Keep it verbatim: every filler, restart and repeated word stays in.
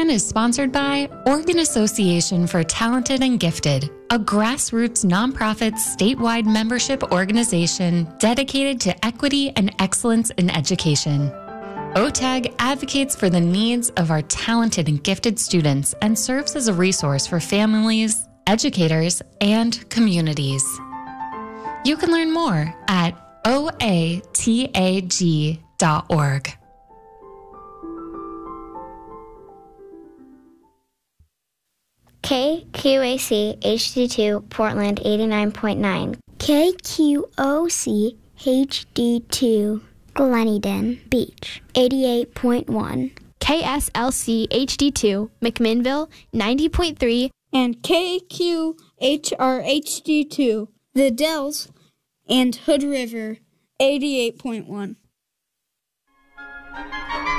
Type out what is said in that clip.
presentation is sponsored by Oregon Association for Talented and Gifted, a grassroots nonprofit statewide membership organization dedicated to equity and excellence in education. O T A G advocates for the needs of our talented and gifted students and serves as a resource for families, educators, and communities. You can learn more at O A T A G dot org. K Q A C H D two Portland eighty-nine point nine. K Q O C H D two Gleneden Beach eighty-eight point one. K S L C H D two McMinnville ninety point three. And K Q H R H D two The Dells and Hood River eighty-eight point one.